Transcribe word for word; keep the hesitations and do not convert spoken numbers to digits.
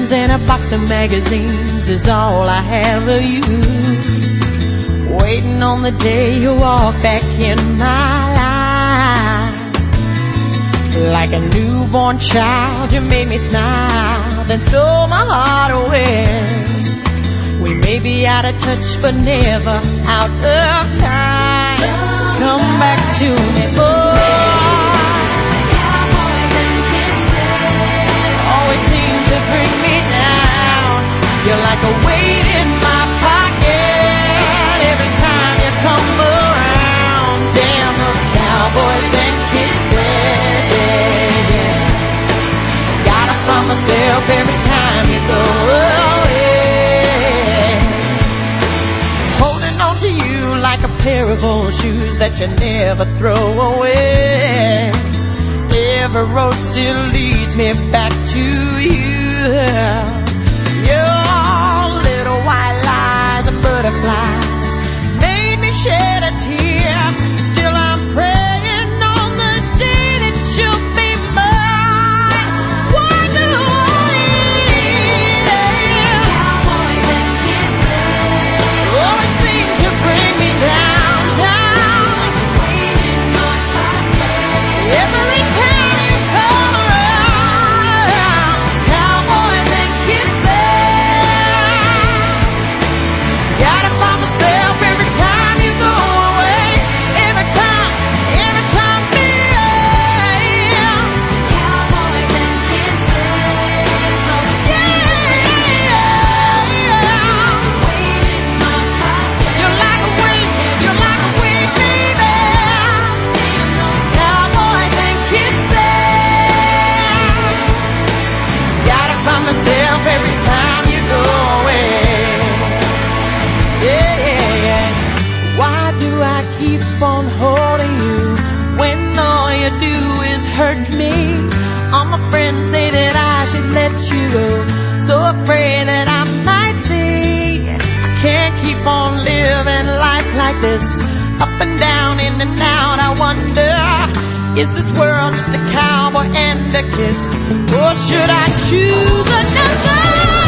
friends and a box of magazines is all I have of you. Waiting on the day you walk back in my life. Like a newborn child, you made me smile, then stole my heart away. We may be out of touch, but never out of time. Come back to me, boy. Always seem to bring me down. You're like a weight in my pocket every time you come around. Damn those cowboys and kisses, yeah, yeah. Gotta find myself every time you go away. Holding on to you like a pair of old shoes that you never throw away. Every road still leads me back to you. Your little white lies and butterflies made me shed a tear. Still I'm praying on the day that you'll be mine. Why do I live? Cowboys and kisses always seem to bring me down, down. Every time you come around, cowboys and kisses. Gotta find myself every time you go away. Every time, every time, yeah. Cowboys and kisses. Yeah. You're like a wing, you're like a wing, baby. Cowboys and kisses. Gotta find myself every time you go away. Yeah, yeah, yeah. Why do I keep on holding you when all you do is hurt me? All my friends say that I should let you go, so afraid that I might say I can't keep on living life like this, up and down, in and out. I wonder, is this world just a cowboy and a kiss, or should I choose another?